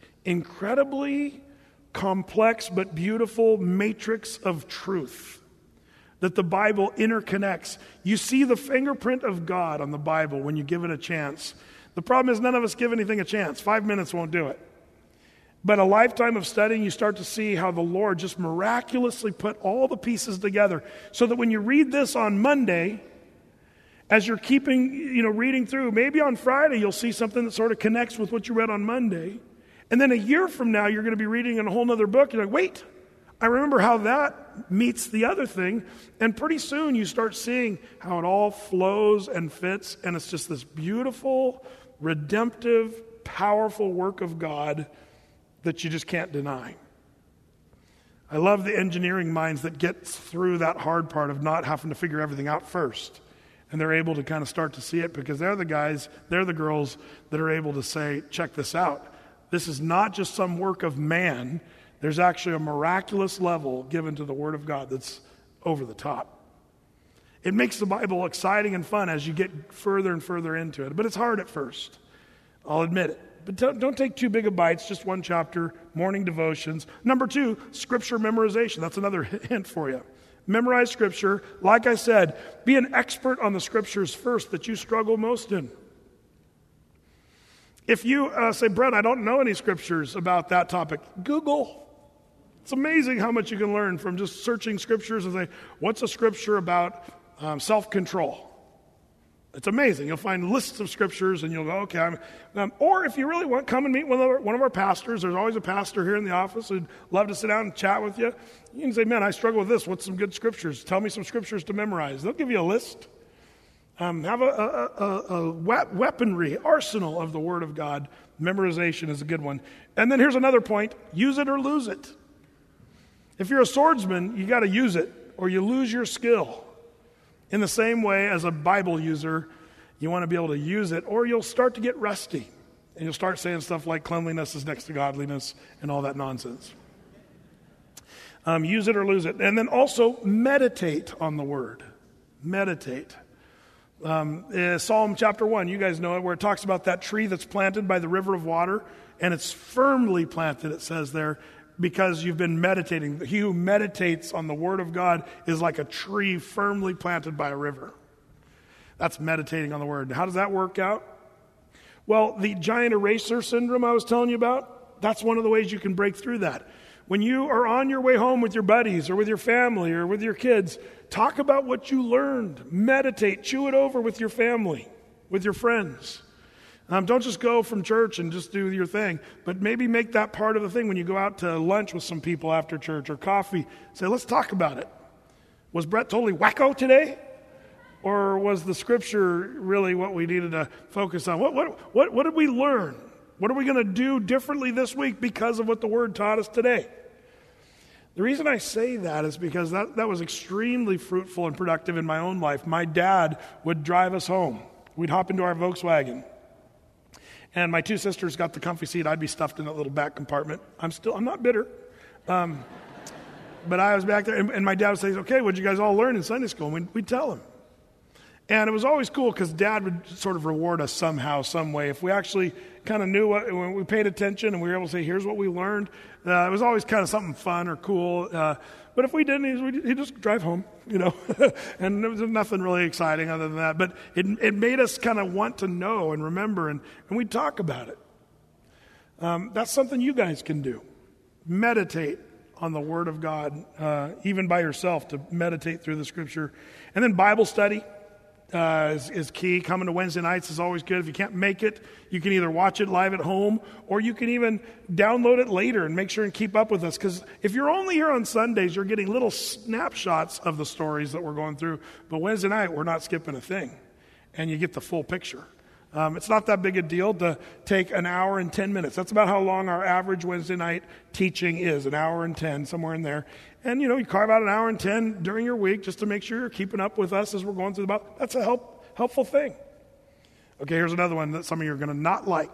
incredibly complex but beautiful matrix of truth that the Bible interconnects. You see the fingerprint of God on the Bible when you give it a chance. The problem is none of us give anything a chance. Five minutes won't do it. But a lifetime of studying, you start to see how the Lord just miraculously put all the pieces together so that when you read this on Monday, as you're keeping, you know, reading through, maybe on Friday you'll see something that sort of connects with what you read on Monday. And then a year from now, you're going to be reading in a whole other book. You're like, wait, I remember how that meets the other thing. And pretty soon you start seeing how it all flows and fits. And it's just this beautiful, redemptive, powerful work of God that you just can't deny. I love the engineering minds that get through that hard part of not having to figure everything out first. And they're able to kind of start to see it because they're the guys, they're the girls that are able to say, check this out. This is not just some work of man. There's actually a miraculous level given to the Word of God that's over the top. It makes the Bible exciting and fun as you get further and further into it. But it's hard at first. I'll admit it. But don't, don't take too big of bites, just one chapter, morning devotions. Number two, scripture memorization. That's another hint for you. Memorize Scripture. Like I said, be an expert on the Scriptures first that you struggle most in. If you uh, say, Brett, I don't know any Scriptures about that topic, Google. It's amazing how much you can learn from just searching Scriptures and say, what's a Scripture about um, self-control? It's amazing. You'll find lists of scriptures and you'll go, okay. I'm, um, or if you really want, come and meet one of, our, one of our pastors. There's always a pastor here in the office who'd love to sit down and chat with you. You can say, man, I struggle with this. What's some good scriptures? Tell me some scriptures to memorize. They'll give you a list. Um, have a, a, a, a weaponry, arsenal of the Word of God. Memorization is a good one. And then here's another point. Use it or lose it. If you're a swordsman, you got to use it or you lose your skill. In the same way as a Bible user, you want to be able to use it, or you'll start to get rusty. And you'll start saying stuff like cleanliness is next to godliness and all that nonsense. Um, use it or lose it. And then also meditate on the Word. Meditate. Um, uh, Psalm chapter one, you guys know it, where it talks about that tree that's planted by the river of water, and it's firmly planted, it says there, because you've been meditating. He who meditates on the Word of God is like a tree firmly planted by a river. That's meditating on the Word. How does that work out? Well, the giant eraser syndrome I was telling you about, that's one of the ways you can break through that. When you are on your way home with your buddies or with your family or with your kids, talk about what you learned. Meditate, chew it over with your family, with your friends. Um, don't just go from church and just do your thing, but maybe make that part of the thing when you go out to lunch with some people after church or coffee. Say, let's talk about it. Was Brett totally wacko today? Or was the scripture really what we needed to focus on? What, what, what, what did we learn? What are we going to do differently this week because of what the Word taught us today? The reason I say that is because that, that was extremely fruitful and productive in my own life. My dad would drive us home. We'd hop into our Volkswagen. And my two sisters got the comfy seat. I'd be stuffed in that little back compartment. I'm still, I'm not bitter. Um, but I was back there, and, and my dad would say, okay, what'd you guys all learn in Sunday school? And we'd, we'd tell him. And it was always cool because Dad would sort of reward us somehow, some way. If we actually kind of knew what, when we paid attention and we were able to say, here's what we learned, uh, it was always kind of something fun or cool. Uh, but if we didn't, he'd, he'd just drive home, you know. And there was nothing really exciting other than that. But it, it made us kind of want to know and remember, and, and we'd talk about it. Um, that's something you guys can do. Meditate on the Word of God, uh, even by yourself, to meditate through the Scripture. And then Bible study. Uh, is, is key. Coming to Wednesday nights is always good. If you can't make it, you can either watch it live at home or you can even download it later and make sure and keep up with us. Because if you're only here on Sundays, you're getting little snapshots of the stories that we're going through. But Wednesday night, we're not skipping a thing. And you get the full picture. Um, it's not that big a deal to take an hour and ten minutes. That's about how long our average Wednesday night teaching is, an hour and ten, somewhere in there. And, you know, you carve out an hour and ten during your week just to make sure you're keeping up with us as we're going through the Bible. That's a help, helpful thing. Okay, here's another one that some of you are going to not like.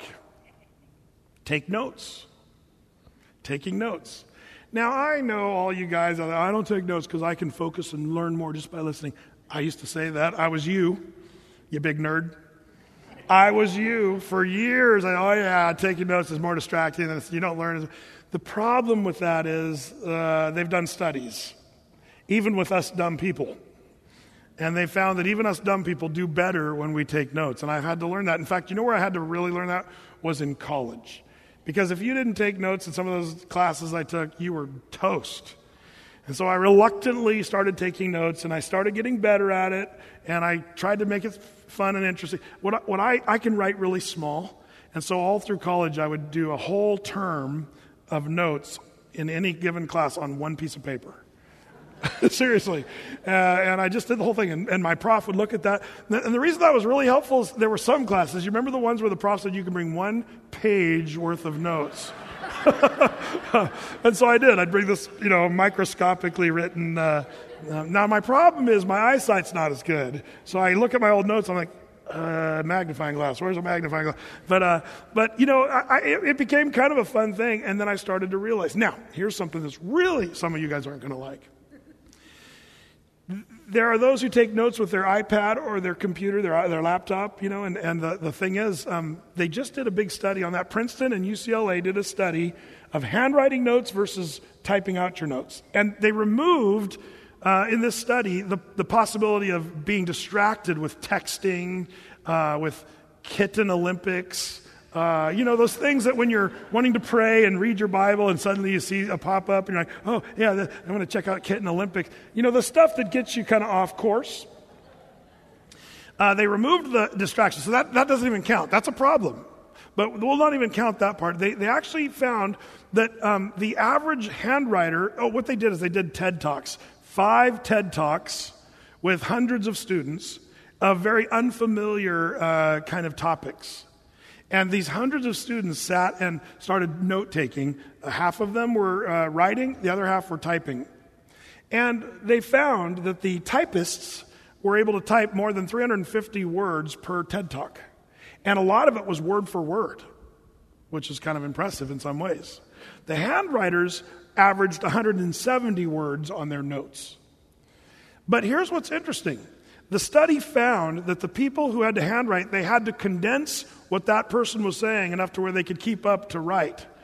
Take notes. Taking notes. Now, I know all you guys, I don't take notes because I can focus and learn more just by listening. I used to say that. I was you, you big nerd. I was you for years. I, oh, yeah, taking notes is more distracting than you don't learn. The problem with that is uh, they've done studies, even with us dumb people. And they found that even us dumb people do better when we take notes. And I've had to learn that. In fact, you know where I had to really learn that? Was in college. Because if you didn't take notes in some of those classes I took, you were toast. And so I reluctantly started taking notes, and I started getting better at it, and I tried to make it fun and interesting. What I, what I, I can write really small, and so all through college I would do a whole term of notes in any given class on one piece of paper. Seriously. Uh, and I just did the whole thing, and, and my prof would look at that. And the reason that was really helpful is there were some classes, you remember the ones where the prof said you can bring one page worth of notes? And so I did. I'd bring this, you know, microscopically written. Uh, uh, now, my problem is my eyesight's not as good. So I look at my old notes, I'm like, uh, magnifying glass. Where's a magnifying glass? But, uh, but you know, I, I, it became kind of a fun thing. And then I started to realize, now, here's something that's really some of you guys aren't going to like. There are those who take notes with their iPad or their computer, their their laptop, you know, and, and the, the thing is, um, they just did a big study on that. Princeton and U C L A did a study of handwriting notes versus typing out your notes. And they removed, uh, in this study, the, the possibility of being distracted with texting, uh, with kitten Olympics, Uh, you know, those things that when you're wanting to pray and read your Bible and suddenly you see a pop-up and you're like, oh, yeah, the, I'm going to check out Kitten Olympics. You know, the stuff that gets you kind of off course. Uh, they removed the distraction. So that, that doesn't even count. That's a problem. But we'll not even count that part. They, they actually found that um, the average handwriter, oh, what they did is they did TED Talks. Five TED Talks with hundreds of students of very unfamiliar uh, kind of topics. And these hundreds of students sat and started note-taking. Half of them were uh, writing, the other half were typing. And they found that the typists were able to type more than three hundred fifty words per TED Talk. And a lot of it was word for word, which is kind of impressive in some ways. The handwriters averaged one hundred seventy words on their notes. But here's what's interesting. The study found that the people who had to handwrite, they had to condense what that person was saying enough to where they could keep up to write.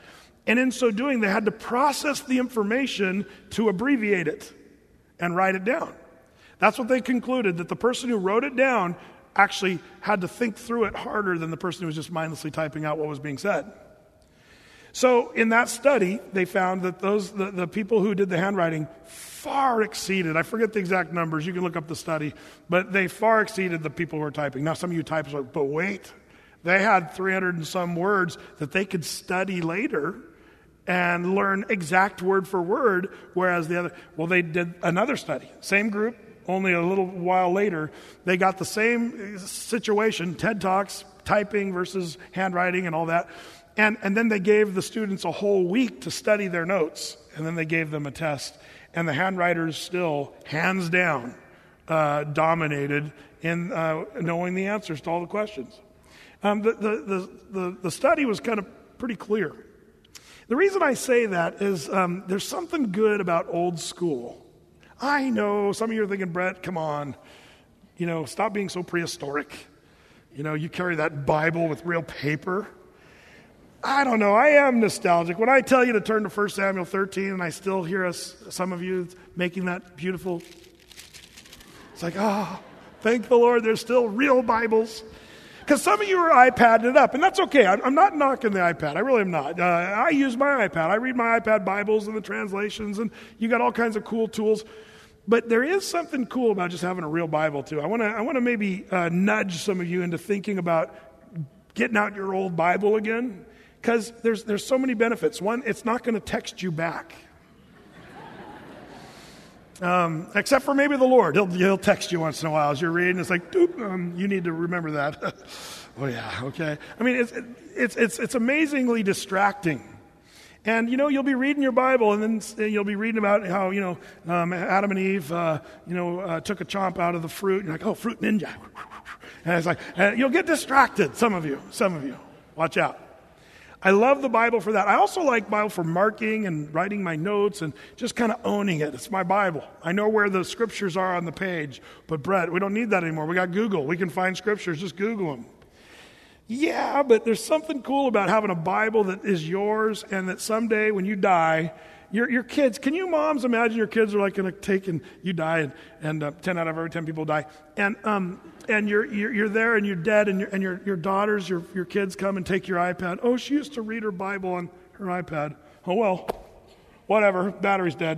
And in so doing, they had to process the information to abbreviate it and write it down. That's what they concluded, that the person who wrote it down actually had to think through it harder than the person who was just mindlessly typing out what was being said. So in that study, they found that those the, the people who did the handwriting far exceeded, I forget the exact numbers, you can look up the study, but they far exceeded the people who were typing. Now some of you typers are like, but wait, they had three hundred and some words that they could study later and learn exact word for word, whereas the other, well, they did another study, same group, only a little while later, they got the same situation, TED Talks, typing versus handwriting and all that. And, and then they gave the students a whole week to study their notes. And then they gave them a test. And the handwriters still, hands down, uh, dominated in uh, knowing the answers to all the questions. Um, the, the, the, the, the study was kind of pretty clear. The reason I say that is um, there's something good about old school. I know some of you are thinking, Brett, come on. You know, stop being so prehistoric. You know, you carry that Bible with real paper. I don't know. I am nostalgic. When I tell you to turn to First Samuel thirteen, and I still hear us, some of you making that beautiful, it's like, oh, thank the Lord, there's still real Bibles. Because some of you are iPadding it up, and that's okay. I'm, I'm not knocking the iPad. I really am not. Uh, I use my iPad. I read my iPad Bibles and the translations, and you got all kinds of cool tools. But there is something cool about just having a real Bible, too. I want to I want to maybe uh, nudge some of you into thinking about getting out your old Bible again. Because there's there's so many benefits. One, it's not going to text you back. Um, except for maybe the Lord. He'll, he'll text you once in a while as you're reading. It's like, doop, um, you need to remember that. Oh, yeah, okay. I mean, it's, it's, it's, it's amazingly distracting. And, you know, you'll be reading your Bible, and then you'll be reading about how, you know, um, Adam and Eve, uh, you know, uh, took a chomp out of the fruit. And you're like, oh, fruit ninja. And it's like, and you'll get distracted, some of you, some of you. Watch out. I love the Bible for that. I also like Bible for marking and writing my notes and just kind of owning it. It's my Bible. I know where the scriptures are on the page. But Brett, we don't need that anymore. We got Google. We can find scriptures. Just Google them. Yeah, but there's something cool about having a Bible that is yours and that someday when you die, your your kids, can you moms imagine your kids are like going to take and you die and, and uh, ten out of every ten people die. And um and you're you're, you're there and you're dead and, you're, and your your daughters, your, your kids come and take your iPad. Oh, she used to read her Bible on her iPad. Oh, well, whatever, battery's dead.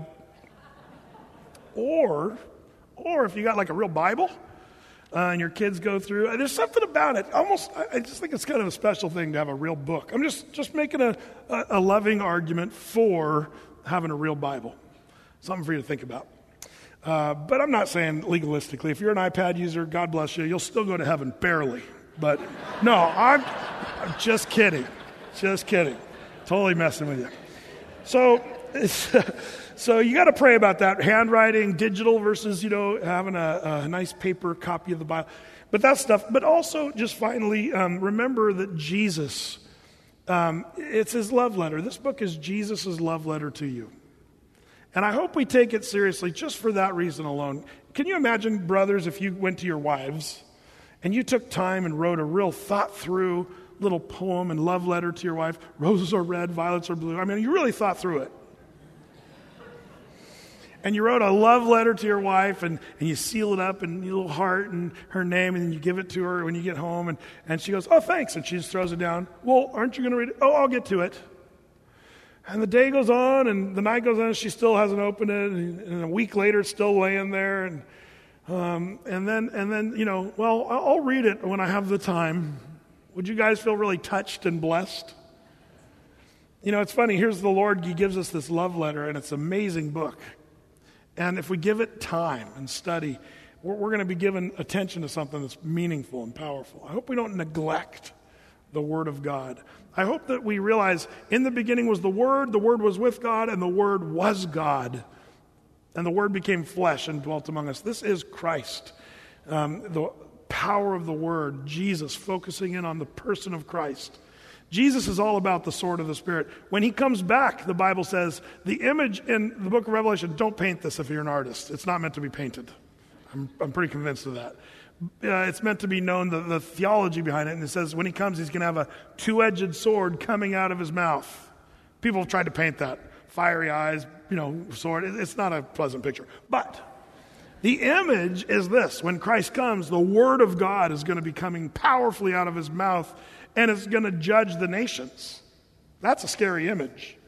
Or, or if you got like a real Bible, Uh, and your kids go through. There's something about it. Almost, I just think it's kind of a special thing to have a real book. I'm just, just making a, a, a loving argument for having a real Bible. Something for you to think about. Uh, but I'm not saying legalistically. If you're an iPad user, God bless you. You'll still go to heaven, barely. But no, I'm, I'm just kidding. Just kidding. Totally messing with you. So it's... So you got to pray about that, handwriting, digital versus, you know, having a, a nice paper copy of the Bible. But that stuff. But also, just finally, um, remember that Jesus, um, it's his love letter. This book is Jesus' love letter to you. And I hope we take it seriously just for that reason alone. Can you imagine, brothers, if you went to your wives and you took time and wrote a real thought-through little poem and love letter to your wife, roses are red, violets are blue. I mean, you really thought through it. And you wrote a love letter to your wife, and, and you seal it up in your little heart and her name, and then you give it to her when you get home, and, and she goes, oh, thanks, and she just throws it down. Well, aren't you going to read it? Oh, I'll get to it. And the day goes on, and the night goes on, and she still hasn't opened it, and, and a week later, it's still laying there, and um, and then, and then you know, well, I'll read it when I have the time. Would you guys feel really touched and blessed? You know, it's funny. Here's the Lord. He gives us this love letter, and it's an amazing book. And if we give it time and study, we're, we're going to be given attention to something that's meaningful and powerful. I hope we don't neglect the Word of God. I hope that we realize in the beginning was the Word, the Word was with God, and the Word was God. And the Word became flesh and dwelt among us. This is Christ. Um, the power of the Word, Jesus, focusing in on the person of Christ. Jesus is all about the sword of the Spirit. When he comes back, the Bible says, the image in the book of Revelation, don't paint this if you're an artist. It's not meant to be painted. I'm, I'm pretty convinced of that. Uh, it's meant to be known, the, the theology behind it. And it says when he comes, he's going to have a two-edged sword coming out of his mouth. People have tried to paint that fiery eyes, you know, sword. It's not a pleasant picture. But the image is this. When Christ comes, the Word of God is going to be coming powerfully out of his mouth, and it's going to judge the nations. That's a scary image.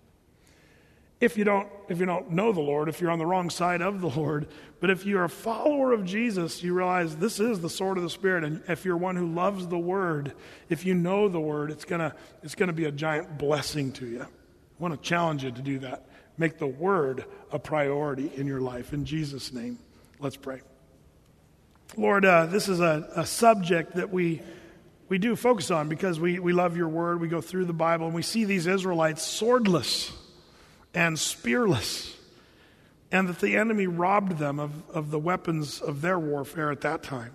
If you don't, if you don't know the Lord, if you're on the wrong side of the Lord, but if you're a follower of Jesus, you realize this is the sword of the Spirit, and if you're one who loves the Word, if you know the Word, it's gonna it's gonna be a giant blessing to you. I want to challenge you to do that. Make the Word a priority in your life. In Jesus' name, let's pray. Lord, uh, this is a, a subject that we we do focus on because we we love your Word. We go through the Bible and we see these Israelites swordless and spearless, and that the enemy robbed them of, of the weapons of their warfare at that time.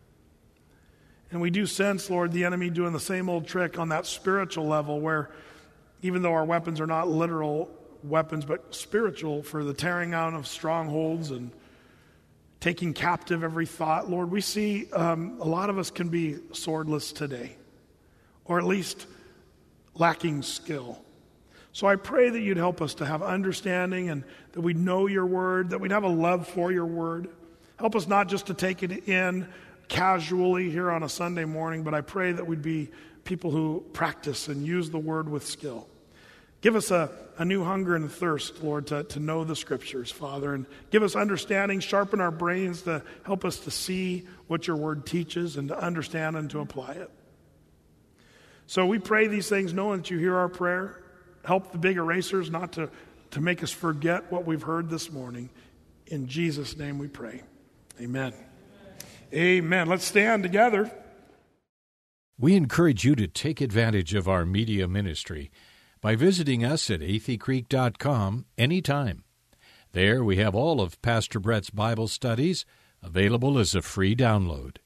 And we do sense, Lord, the enemy doing the same old trick on that spiritual level where even though our weapons are not literal weapons, but spiritual for the tearing down of strongholds and taking captive every thought, Lord, we see um, a lot of us can be swordless today, or at least lacking skill. So I pray that you'd help us to have understanding and that we'd know your word, that we'd have a love for your word. Help us not just to take it in casually here on a Sunday morning, but I pray that we'd be people who practice and use the word with skill. Give us a, a new hunger and thirst, Lord, to, to know the scriptures, Father, and give us understanding, sharpen our brains to help us to see what your word teaches and to understand and to apply it. So we pray these things knowing that you hear our prayer. Help the big erasers not to, to make us forget what we've heard this morning. In Jesus' name we pray. Amen. Amen. Let's stand together. We encourage you to take advantage of our media ministry by visiting us at athey creek dot com anytime. There we have all of Pastor Brett's Bible studies available as a free download.